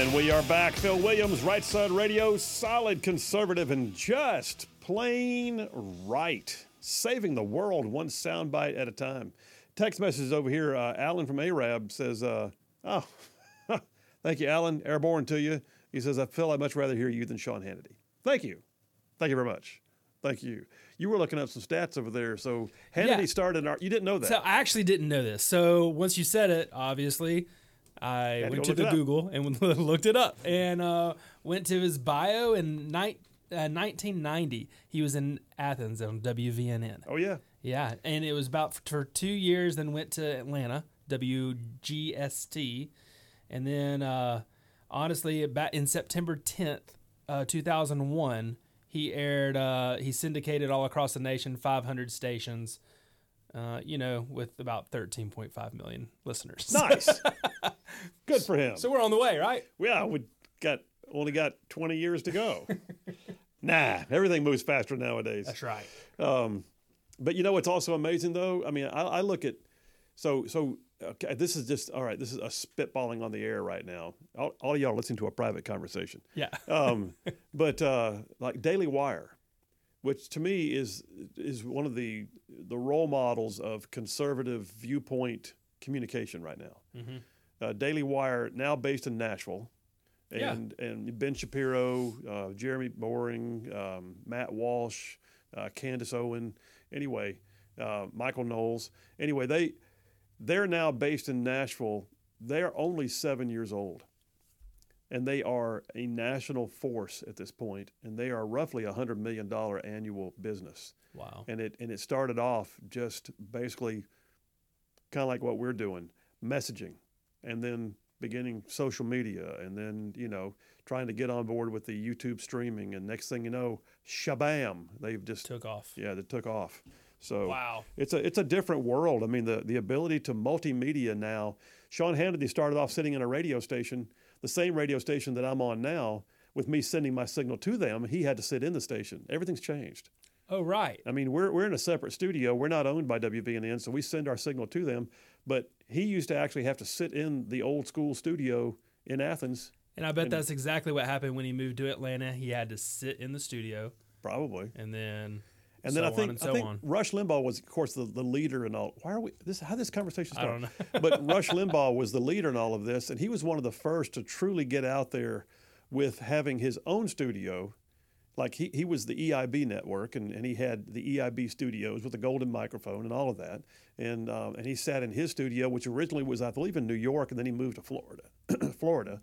And we are back. Phil Williams, Right Side Radio, solid conservative and just plain right. Saving the world one soundbite at a time. Text message over here. Alan from Arab says, thank you, Alan. Airborne to you. He says, Phil, I'd much rather hear you than Sean Hannity. Thank you. Thank you very much. Thank you. You were looking up some stats over there. So Hannity started, you didn't know that. So I actually didn't know this. So once you said it, obviously, I went to the Google and looked it up and went to his bio in 1990. He was in Athens on WVNN. Oh, yeah. Yeah, and it was about for 2 years, then went to Atlanta, WGST. And then, honestly, back in September 10th, 2001, he syndicated all across the nation, 500 stations, with about 13.5 million listeners. Nice. Good for him. So we're on the way, right? Yeah, we only got 20 years to go. Nah, everything moves faster nowadays. That's right. But it's also amazing though. I mean, I look at okay, this is just all right. This is a spitballing on the air right now. All of y'all are listening to a private conversation. Yeah. But like Daily Wire, which to me is one of the role models of conservative viewpoint communication right now. Mm-hmm. Daily Wire, now based in Nashville, and Ben Shapiro, Jeremy Boring, Matt Walsh, Candace Owen, Michael Knowles. Anyway, they're now based in Nashville. They're only 7 years old, and they are a national force at this point, and they are roughly $100 million annual business. Wow. And it started off just basically kind of like what we're doing, messaging, and then beginning social media, and then, trying to get on board with the YouTube streaming, and next thing you know, shabam, they've just took off. Yeah, they took off. So wow. It's a different world. I mean, the ability to multimedia now. Sean Hannity started off sitting in a radio station, the same radio station that I'm on now, with me sending my signal to them. He had to sit in the station. Everything's changed. Oh, right. I mean, we're in a separate studio. We're not owned by WVNN, so we send our signal to them. But he used to actually have to sit in the old school studio in Athens. And I bet that's exactly what happened when he moved to Atlanta. He had to sit in the studio. Probably. And then I think Rush Limbaugh was, of course, the leader in all. How this conversation started? I don't know. But Rush Limbaugh was the leader in all of this, and he was one of the first to truly get out there with having his own studio. Like he was the EIB network, and he had the EIB studios with the golden microphone and all of that. And he sat in his studio, which originally was, I believe, in New York, and then he moved to Florida,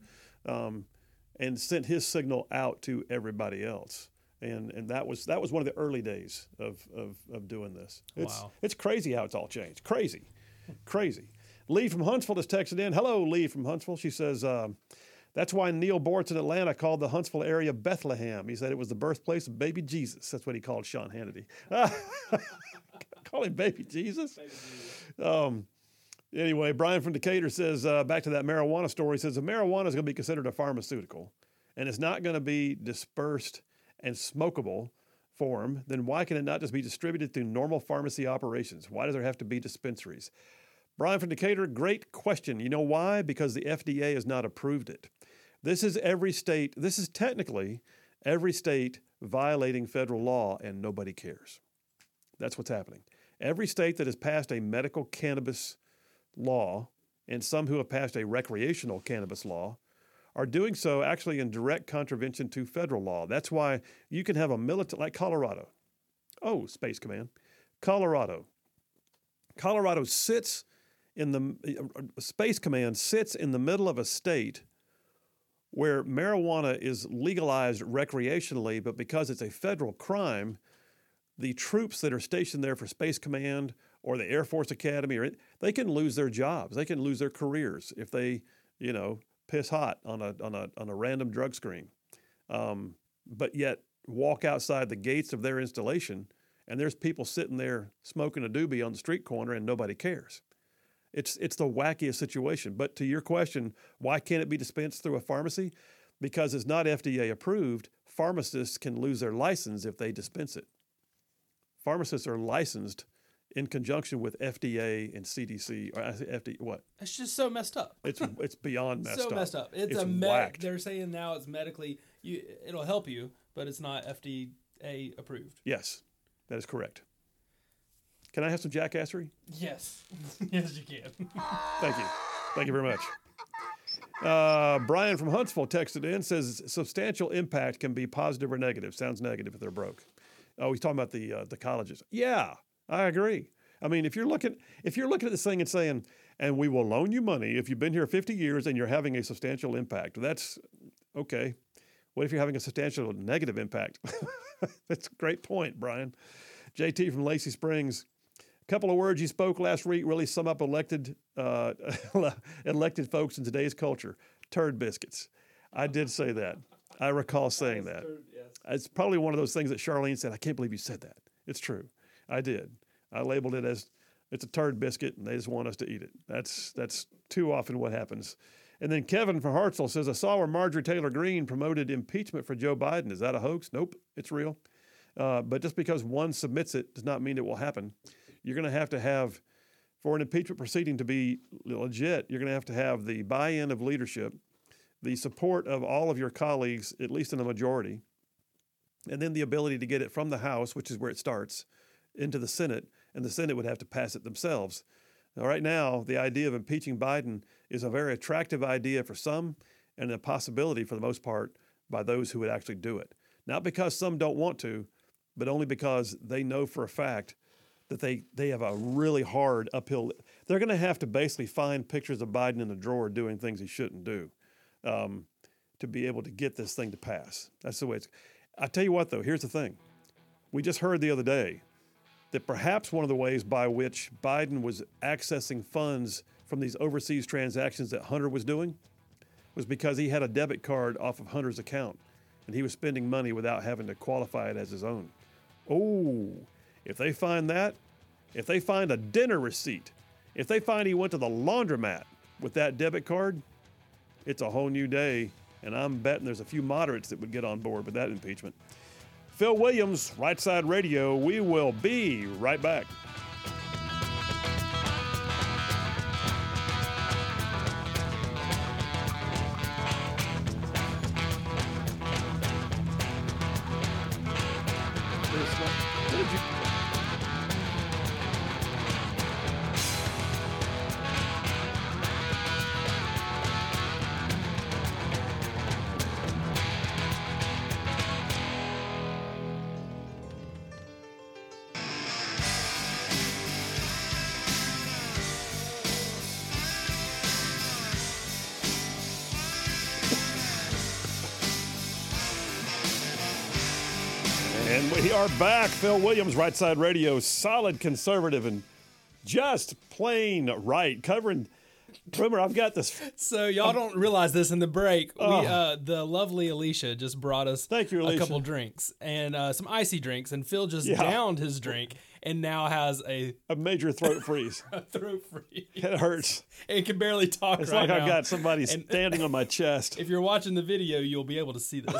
and sent his signal out to everybody else. And that was one of the early days of doing this. It's crazy how it's all changed. Crazy. Lee from Huntsville has texted in. Hello, Lee from Huntsville. She says, that's why Neil Bortz in Atlanta called the Huntsville area Bethlehem. He said it was the birthplace of baby Jesus. That's what he called Sean Hannity. Call him baby Jesus? Baby Jesus. Anyway, Brian from Decatur says, back to that marijuana story, he says, if marijuana is going to be considered a pharmaceutical and it's not going to be dispersed and smokable form, then why can it not just be distributed through normal pharmacy operations? Why does there have to be dispensaries? Brian from Decatur, great question. You know why? Because the FDA has not approved it. This is technically every state violating federal law, and nobody cares. That's what's happening. Every state that has passed a medical cannabis law, and some who have passed a recreational cannabis law, are doing so actually in direct contravention to federal law. That's why you can have a military, like Colorado. Oh, Space Command. Colorado sits in the, Space Command sits in the middle of a state where marijuana is legalized recreationally, but because it's a federal crime, the troops that are stationed there for Space Command or the Air Force Academy, they can lose their jobs. They can lose their careers if they, piss hot on a random drug screen. But yet walk outside the gates of their installation, and there's people sitting there smoking a doobie on the street corner, and nobody cares. It's the wackiest situation. But to your question, why can't it be dispensed through a pharmacy? Because it's not FDA approved. Pharmacists can lose their license if they dispense it. Pharmacists are licensed in conjunction with FDA and CDC, or I say FDA, what? It's just so messed up. It's beyond messed up. So messed up. It's whacked. They're saying now it's medically, it'll help you, but it's not FDA approved. Yes, that is correct. Can I have some jackassery? Yes. Yes, you can. Thank you. Thank you very much. Brian from Huntsville texted in, says substantial impact can be positive or negative. Sounds negative if they're broke. Oh, he's talking about the colleges. Yeah, I agree. I mean, if you're looking at this thing and saying, and we will loan you money if you've been here 50 years and you're having a substantial impact, that's okay. What if you're having a substantial negative impact? That's a great point, Brian. JT from Lacey Springs. A couple of words you spoke last week really sum up elected folks in today's culture. Turd biscuits. I did say that. I recall saying that. It's probably one of those things that Charlene said, I can't believe you said that. It's true. I did. I labeled it as it's a turd biscuit, and they just want us to eat it. That's too often what happens. And then Kevin from Hartselle says, I saw where Marjorie Taylor Greene promoted impeachment for Joe Biden. Is that a hoax? Nope, it's real. But just because one submits it does not mean it will happen. You're going to have, for an impeachment proceeding to be legit, you're going to have the buy-in of leadership, the support of all of your colleagues, at least in the majority, and then the ability to get it from the House, which is where it starts, into the Senate, and the Senate would have to pass it themselves. Now, right now, the idea of impeaching Biden is a very attractive idea for some and a possibility for the most part by those who would actually do it. Not because some don't want to, but only because they know for a fact that they have a really hard uphill. They're going to have to basically find pictures of Biden in a drawer doing things he shouldn't do to be able to get this thing to pass. That's the way it's. I tell you what, though, here's the thing. We just heard the other day that perhaps one of the ways by which Biden was accessing funds from these overseas transactions that Hunter was doing was because he had a debit card off of Hunter's account, and he was spending money without having to qualify it as his own. Oh, if they find that, if they find a dinner receipt, if they find he went to the laundromat with that debit card, it's a whole new day, and I'm betting there's a few moderates that would get on board with that impeachment. Phil Williams, Right Side Radio. We will be right back. And we are back. Phil Williams, Right Side Radio, solid conservative and just plain right. Covering, remember, I've got this. So y'all don't realize this in the break. The lovely Alicia just brought us Thank you, Alicia. a couple drinks and some icy drinks, and Phil just downed his drink and now has a major throat freeze. A throat freeze. It hurts. And can barely talk it's right now. It's like I've got somebody standing on my chest. If you're watching the video, you'll be able to see this.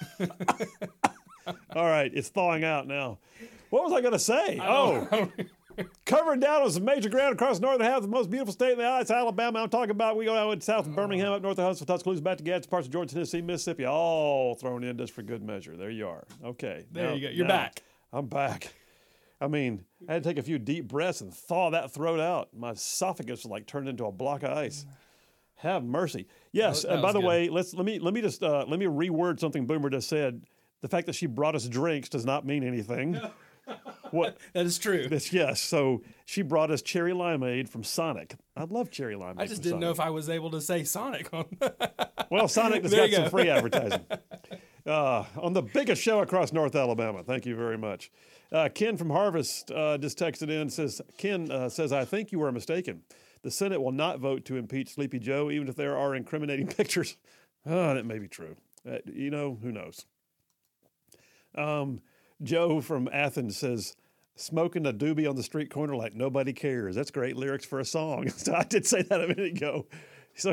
All right, it's thawing out now. What was I going to say? Covered down on some major ground across the northern half of the most beautiful state in the United States, Alabama. I'm talking about we go out south of Birmingham, up north of Huntsville, Tuscaloosa, back to Gadsden, parts of Georgia, Tennessee, Mississippi, all thrown in just for good measure. There you are. Okay. There you go. You're back. I'm back. I mean, I had to take a few deep breaths and thaw that throat out. My esophagus was like turned into a block of ice. Have mercy. Yes, and by the way, let me reword something Boomer just said. The fact that she brought us drinks does not mean anything. What? That is true. Yes. So she brought us cherry limeade from Sonic. I love cherry limeade. I just didn't know if I was able to say Sonic on. Well, Sonic has got some free advertising on the biggest show across North Alabama. Thank you very much. Ken from Harvest just texted in. Ken says, I think you are mistaken. The Senate will not vote to impeach Sleepy Joe, even if there are incriminating pictures. That may be true. Who knows? Joe from Athens says, smoking a doobie on the street corner like nobody cares. That's great lyrics for a song. So I did say that a minute ago. So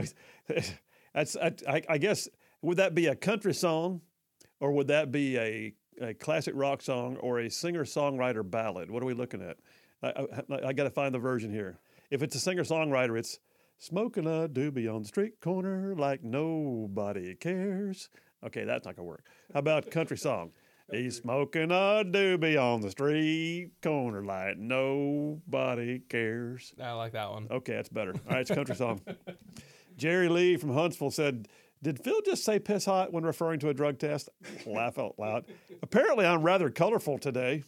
I guess, would that be a country song, or would that be a classic rock song, or a singer-songwriter ballad? What are we looking at? I got to find the version here. If it's a singer-songwriter, it's smoking a doobie on the street corner like nobody cares. Okay, that's not going to work. How about country song? He's smoking a doobie on the street corner like nobody cares. I like that one. Okay, that's better. All right, it's a country song. Jerry Lee from Huntsville said, did Phil just say piss hot when referring to a drug test? Laugh out loud. Apparently, I'm rather colorful today.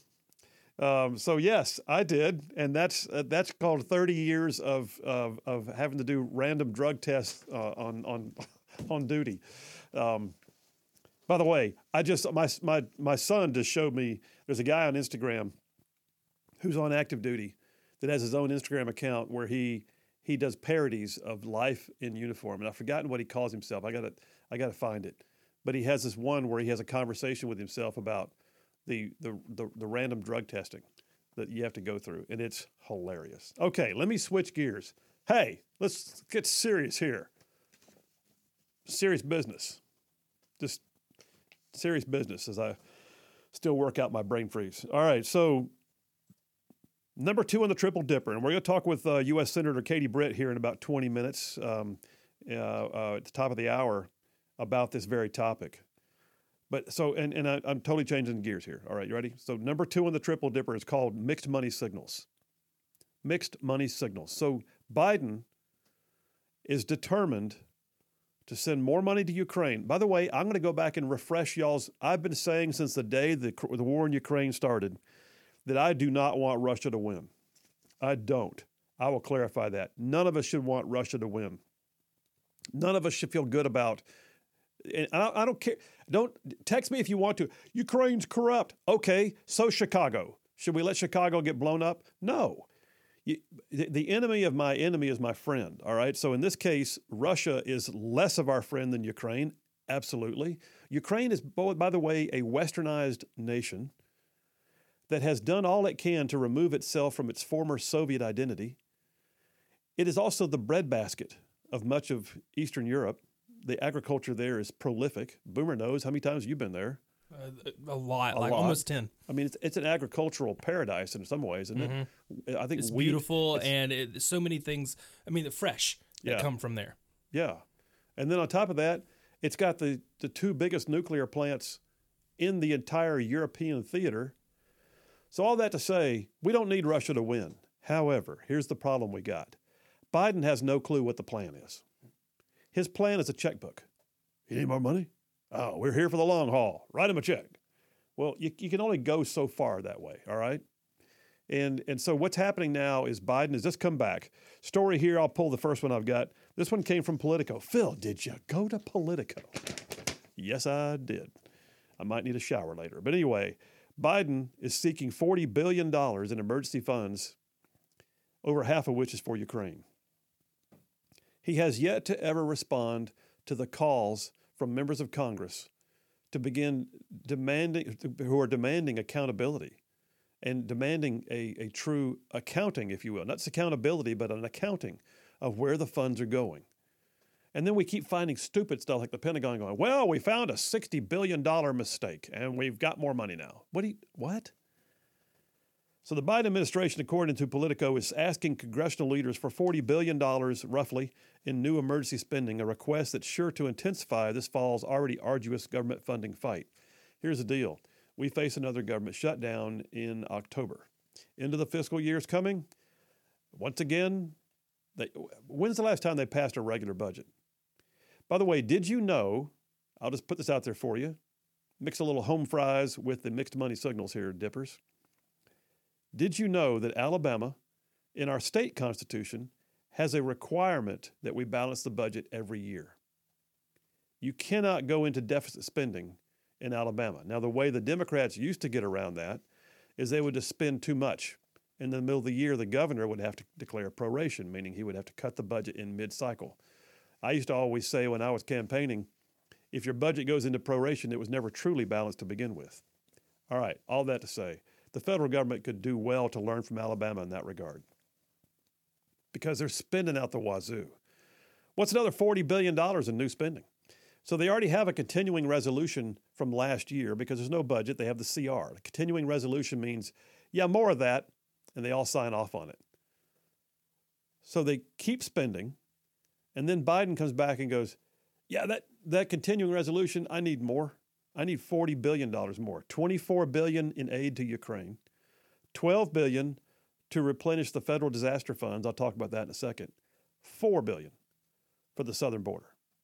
So yes, I did, and that's called 30 years of having to do random drug tests on duty. By the way, my son just showed me there's a guy on Instagram who's on active duty that has his own Instagram account where he does parodies of life in uniform, and I've forgotten what he calls himself. I gotta find it, but he has this one where he has a conversation with himself about the random drug testing that you have to go through, and it's hilarious. Okay, let me switch gears. Hey, let's get serious here. Serious business. Just serious business as I still work out my brain freeze. All right, so number 2 on the Triple Dipper, and we're going to talk with U.S. Senator Katie Britt here in about 20 minutes at the top of the hour about this very topic. But so, and I'm totally changing gears here. All right, you ready? So number 2 on the Triple Dipper is called mixed money signals. Mixed money signals. So Biden is determined to send more money to Ukraine. By the way, I'm going to go back and refresh y'all's. I've been saying since the day the war in Ukraine started that I do not want Russia to win. I don't. I will clarify that. None of us should want Russia to win. None of us should feel good about. And I don't care. Don't text me if you want to. Ukraine's corrupt. Okay, so Chicago. Should we let Chicago get blown up? No. The enemy of my enemy is my friend, all right? So in this case, Russia is less of our friend than Ukraine, absolutely. Ukraine is, by the way, a westernized nation that has done all it can to remove itself from its former Soviet identity. It is also the breadbasket of much of Eastern Europe. The agriculture there is prolific. Boomer knows. How many times have you been there? A lot, almost 10. I mean, it's an agricultural paradise in some ways, isn't it? I think it's beautiful, and so many things. I mean, fresh that come from there. Yeah, and then on top of that, it's got the 2 biggest nuclear plants in the entire European theater. So all that to say, we don't need Russia to win. However, here's the problem we got. Biden has no clue what the plan is. His plan is a checkbook. You need more money? Oh, we're here for the long haul. Write him a check. Well, you can only go so far that way, all right? And so what's happening now is Biden has just come back. Story here, I'll pull the first one I've got. This one came from Politico. Phil, did you go to Politico? Yes, I did. I might need a shower later. But anyway, Biden is seeking $40 billion in emergency funds, over half of which is for Ukraine. He has yet to ever respond to the calls from members of Congress to begin who are demanding accountability and demanding a true accounting, if you will. Not just accountability, but an accounting of where the funds are going. And then we keep finding stupid stuff like the Pentagon going, well, we found a $60 billion mistake and we've got more money now. What? So the Biden administration, according to Politico, is asking congressional leaders for $40 billion, roughly, in new emergency spending, a request that's sure to intensify this fall's already arduous government funding fight. Here's the deal. We face another government shutdown in October. End of the fiscal year is coming. Once again, when's the last time they passed a regular budget? By the way, did you know, I'll just put this out there for you, mix a little home fries with the mixed money signals here, Dippers. Did you know that Alabama, in our state constitution, has a requirement that we balance the budget every year? You cannot go into deficit spending in Alabama. Now, the way the Democrats used to get around that is they would just spend too much. In the middle of the year, the governor would have to declare proration, meaning he would have to cut the budget in mid-cycle. I used to always say when I was campaigning, if your budget goes into proration, it was never truly balanced to begin with. All right, all that to say, the federal government could do well to learn from Alabama in that regard because they're spending out the wazoo. What's another $40 billion in new spending? So they already have a continuing resolution from last year because there's no budget. They have the CR. The continuing resolution means, yeah, more of that. and they all sign off on it. So they keep spending, and then Biden comes back and goes, yeah, that continuing resolution, I need more. I need $40 billion more. $24 billion in aid to Ukraine, $12 billion to replenish the federal disaster funds. I'll talk about that in a second. $4 billion for the southern border.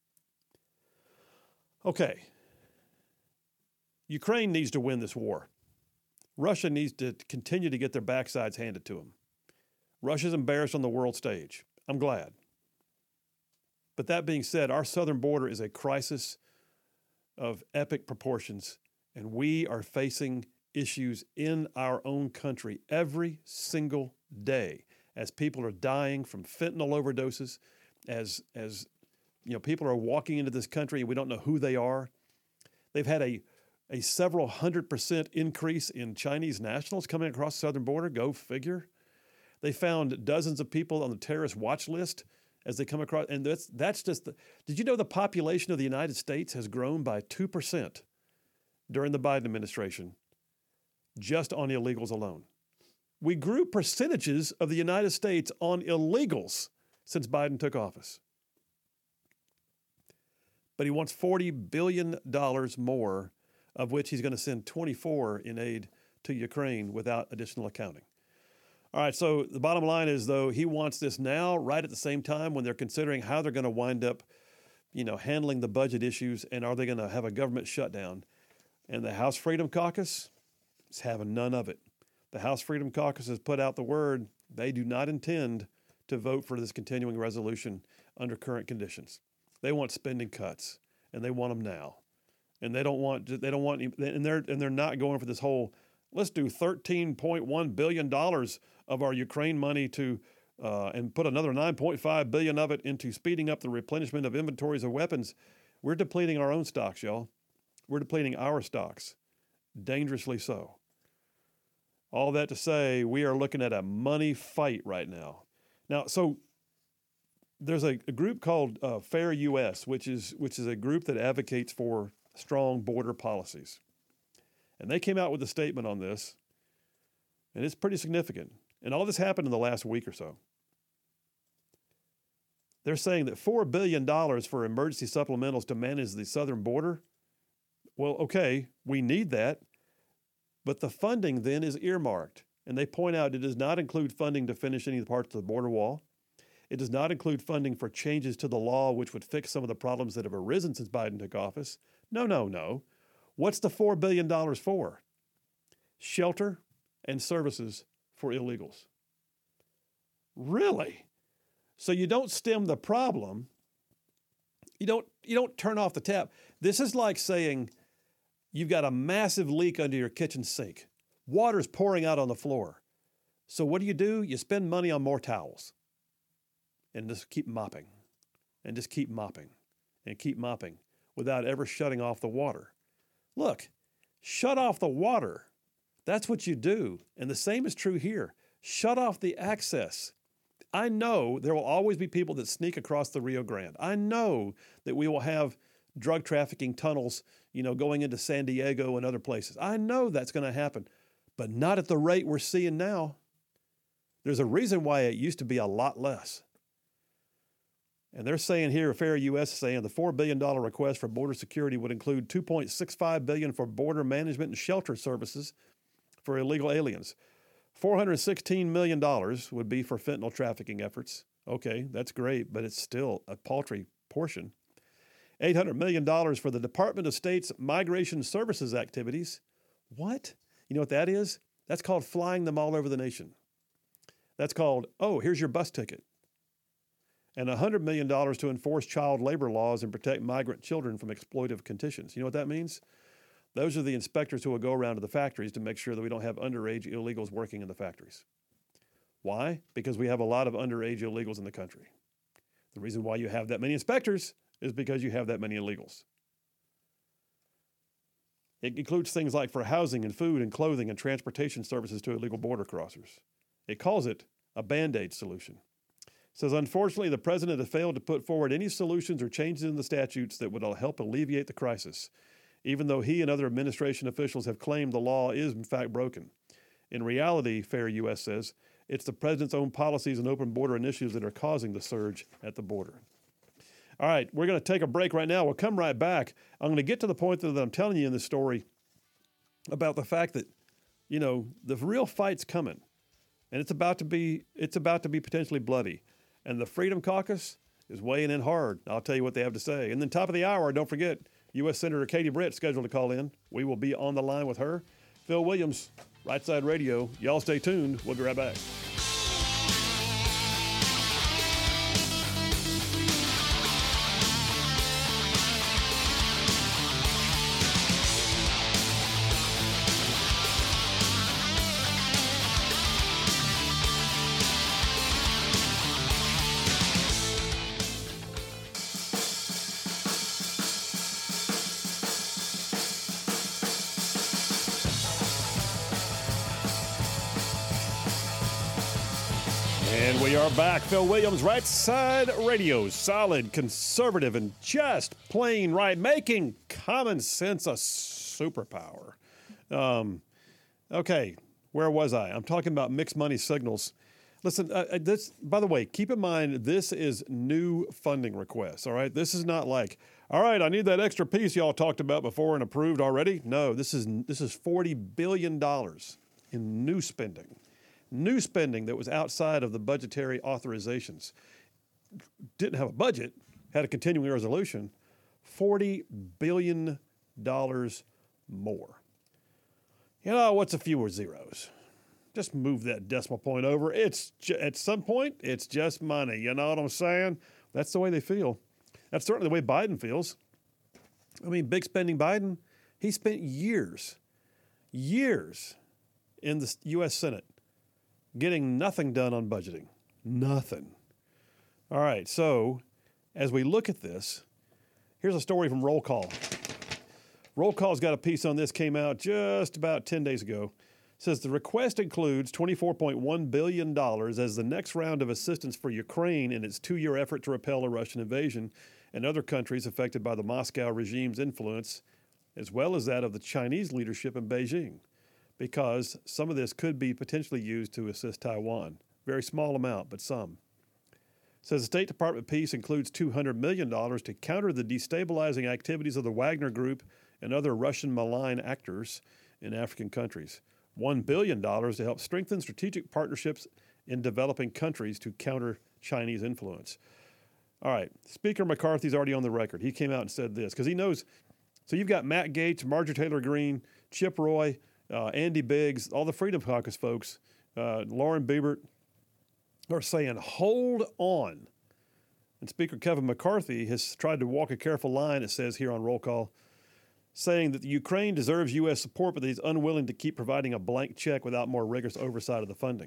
Okay. Ukraine needs to win this war. Russia needs to continue to get their backsides handed to them. Russia's embarrassed on the world stage. I'm glad. But that being said, our southern border is a crisis of epic proportions, and we are facing issues in our own country every single day as people are dying from fentanyl overdoses, as people are walking into this country and we don't know who they are. They've had a several 100% increase in Chinese nationals coming across the southern border. Go figure. They found dozens of people on the terrorist watch list as they come across. And that's just did you know the population of the United States has grown by 2% during the Biden administration, just on illegals alone? We grew percentages of the United States on illegals since Biden took office. But he wants $40 billion more, of which he's going to send 24 in aid to Ukraine without additional accounting. All right, so the bottom line is, though, he wants this now, right at the same time when they're considering how they're going to wind up, handling the budget issues, and are they going to have a government shutdown. And the House Freedom Caucus is having none of it. The House Freedom Caucus has put out the word they do not intend to vote for this continuing resolution under current conditions. They want spending cuts, and they want them now. And they don't want, and they're not going for this whole, let's do $13.1 billion of our Ukraine money to, and put another $9.5 billion of it into speeding up the replenishment of inventories of weapons. We're depleting our own stocks, y'all. We're depleting our stocks, dangerously so. All that to say, we are looking at a money fight right now. Now, so there's a group called Fair US, which is a group that advocates for strong border policies. And they came out with a statement on this, and it's pretty significant. And all this happened in the last week or so. They're saying that $4 billion for emergency supplementals to manage the southern border. Well, okay, we need that. But the funding then is earmarked. And they point out it does not include funding to finish any of the parts of the border wall. It does not include funding for changes to the law which would fix some of the problems that have arisen since Biden took office. No. What's the $4 billion for? Shelter and services for illegals. Really? So you don't stem the problem. You don't turn off the tap. This is like saying you've got a massive leak under your kitchen sink. Water's pouring out on the floor. So what do? You spend money on more towels. And just keep mopping. And just keep mopping. And keep mopping without ever shutting off the water. Look, shut off the water. That's what you do. And the same is true here. Shut off the access. I know there will always be people that sneak across the Rio Grande. I know that we will have drug trafficking tunnels, going into San Diego and other places. I know that's going to happen, but not at the rate we're seeing now. There's a reason why it used to be a lot less. And they're saying here, Fair US is saying the $4 billion request for border security would include $2.65 billion for border management and shelter services for illegal aliens. $416 million would be for fentanyl trafficking efforts. Okay, that's great, but it's still a paltry portion. $800 million for the Department of State's migration services activities. What? You know what that is? That's called flying them all over the nation. That's called, here's your bus ticket. And $100 million to enforce child labor laws and protect migrant children from exploitive conditions. You know what that means? Those are the inspectors who will go around to the factories to make sure that we don't have underage illegals working in the factories. Why? Because we have a lot of underage illegals in the country. The reason why you have that many inspectors is because you have that many illegals. It includes things like for housing and food and clothing and transportation services to illegal border crossers. It calls it a Band-Aid solution. It says, unfortunately, the president has failed to put forward any solutions or changes in the statutes that would help alleviate the crisis, even though he and other administration officials have claimed the law is in fact broken. In reality, Fair US says, it's the president's own policies and open border initiatives that are causing the surge at the border. All right, we're going to take a break right now. We'll come right back. I'm going to get to the point that I'm telling you in this story about the fact that, the real fight's coming, and it's about to be potentially bloody. And the Freedom Caucus is weighing in hard. I'll tell you what they have to say. And then top of the hour, don't forget, U.S. Senator Katie Britt scheduled to call in. We will be on the line with her. Phil Williams, Right Side Radio. Y'all stay tuned. We'll be right back. And we are back. Phil Williams, Right Side Radio. Solid, conservative, and just plain right. Making common sense a superpower. Okay, where was I? I'm talking about mixed money signals. Listen, this, by the way, keep in mind, this is new funding requests, all right? This is not like, all right, I need that extra piece y'all talked about before and approved already. No, this is $40 billion in new spending. New spending that was outside of the budgetary authorizations. Didn't have a budget, had a continuing resolution. $40 billion more. What's a few more zeros? Just move that decimal point over. At some point, it's just money. You know what I'm saying? That's the way they feel. That's certainly the way Biden feels. I mean, big spending Biden, he spent years in the U.S. Senate getting nothing done on budgeting. Nothing. All right, so as we look at this, here's a story from Roll Call. Roll Call's got a piece on this, came out just about 10 days ago. It says the request includes $24.1 billion as the next round of assistance for Ukraine in its 2-year effort to repel a Russian invasion and other countries affected by the Moscow regime's influence, as well as that of the Chinese leadership in Beijing, because some of this could be potentially used to assist Taiwan. Very small amount, but some. It says the State Department piece includes $200 million to counter the destabilizing activities of the Wagner Group and other Russian malign actors in African countries. $1 billion to help strengthen strategic partnerships in developing countries to counter Chinese influence. All right, Speaker McCarthy's already on the record. He came out and said this, because he knows. So you've got Matt Gaetz, Marjorie Taylor Greene, Chip Roy, Andy Biggs, all the Freedom Caucus folks, Lauren Boebert, are saying, hold on. And Speaker Kevin McCarthy has tried to walk a careful line, it says here on Roll Call, saying that the Ukraine deserves U.S. support, but that he's unwilling to keep providing a blank check without more rigorous oversight of the funding.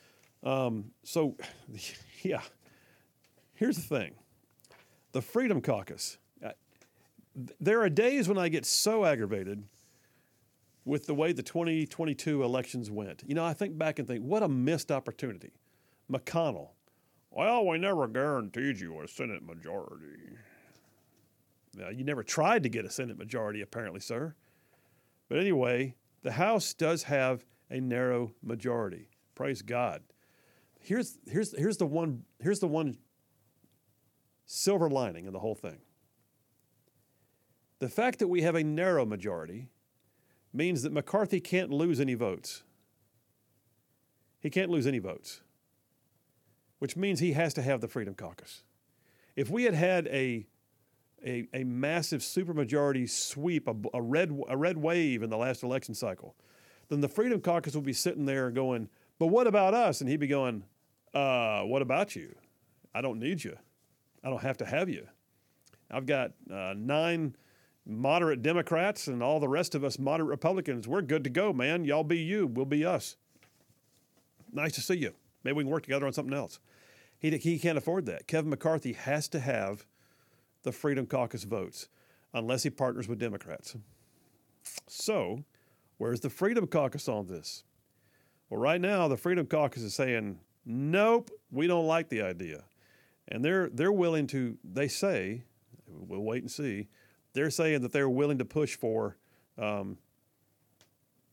Here's the thing. The Freedom Caucus, there are days when I get so aggravated with the way the 2022 elections went. I think back and think, what a missed opportunity. McConnell, well, we never guaranteed you a Senate majority. Now, you never tried to get a Senate majority, apparently, sir. But anyway, the House does have a narrow majority. Praise God. Here's the one silver lining in the whole thing. The fact that we have a narrow majority means that McCarthy can't lose any votes. He can't lose any votes, which means he has to have the Freedom Caucus. If we had a massive supermajority sweep, a red wave in the last election cycle, then the Freedom Caucus would be sitting there going, but what about us? And he'd be going, what about you? I don't need you. I don't have to have you. I've got 9 moderate Democrats and all the rest of us moderate Republicans. We're good to go, man. Y'all be you. We'll be us. Nice to see you. Maybe we can work together on something else. He can't afford that. Kevin McCarthy has to have the Freedom Caucus votes unless he partners with Democrats. So, where's the Freedom Caucus on this? Well, right now, the Freedom Caucus is saying, nope, we don't like the idea. And they're willing to, they say, we'll wait and see, they're saying that they're willing to push for,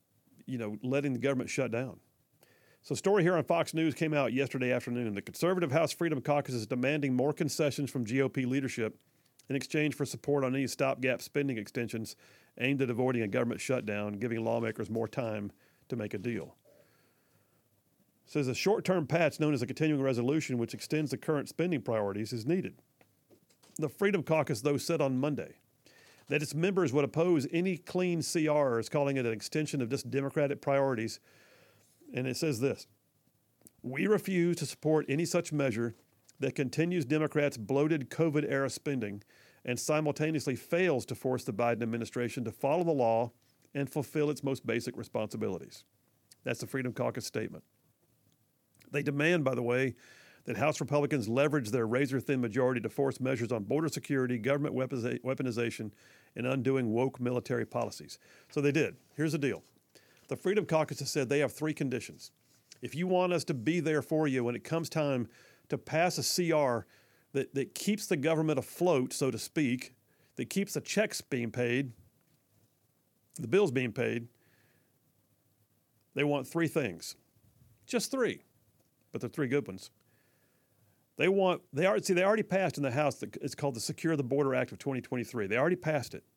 letting the government shut down. So, a story here on Fox News came out yesterday afternoon. The conservative House Freedom Caucus is demanding more concessions from GOP leadership in exchange for support on any stopgap spending extensions aimed at avoiding a government shutdown, giving lawmakers more time to make a deal. It says a short-term patch known as a continuing resolution, which extends the current spending priorities, is needed. The Freedom Caucus, though, said on Monday that its members would oppose any clean CRs, calling it an extension of just Democratic priorities. And it says this: we refuse to support any such measure that continues Democrats' bloated COVID-era spending and simultaneously fails to force the Biden administration to follow the law and fulfill its most basic responsibilities. That's the Freedom Caucus statement. They demand, by the way, that House Republicans leverage their razor-thin majority to force measures on border security, government weaponization, and undoing woke military policies. So they did. Here's the deal. The Freedom Caucus has said they have 3 conditions. If you want us to be there for you when it comes time to pass a CR that keeps the government afloat, so to speak, that keeps the checks being paid, the bills being paid, they want 3 things. Just 3, but they're 3 good ones. They already passed in the House, it's called the Secure the Border Act of 2023. They already passed it.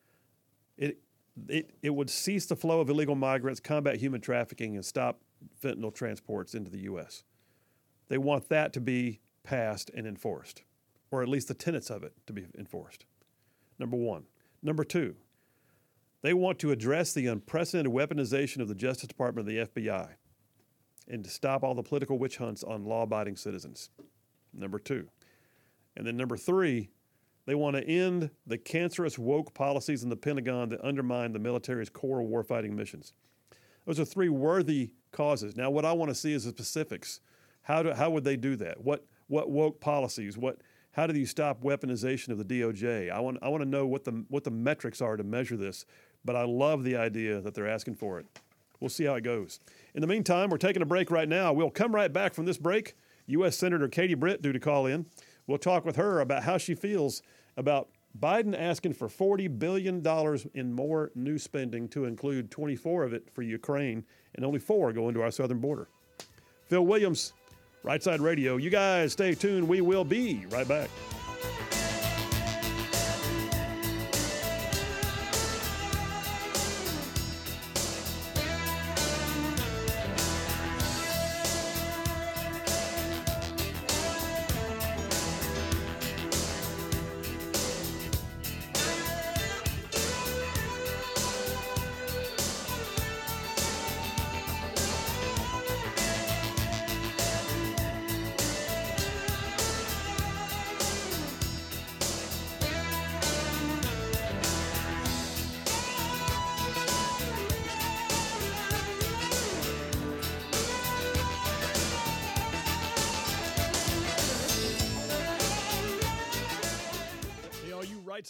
It would cease the flow of illegal migrants, combat human trafficking, and stop fentanyl transports into the U.S. They want that to be passed and enforced, or at least the tenets of it to be enforced. Number 1. Number 2, they want to address the unprecedented weaponization of the Justice Department and the FBI and to stop all the political witch hunts on law-abiding citizens. Number 2. And then number 3, they want to end the cancerous woke policies in the Pentagon that undermine the military's core warfighting missions. Those are 3 worthy causes. Now, what I want to see is the specifics. How would they do that? What woke policies? How do you stop weaponization of the DOJ? I want to know what the metrics are to measure this. But I love the idea that they're asking for it. We'll see how it goes. In the meantime, we're taking a break right now. We'll come right back from this break. U.S. Senator Katie Britt due to call in. We'll talk with her about how she feels about Biden asking for $40 billion in more new spending, to include 24 of it for Ukraine and only 4 going to our southern border. Phil Williams, Right Side Radio. You guys stay tuned. We will be right back.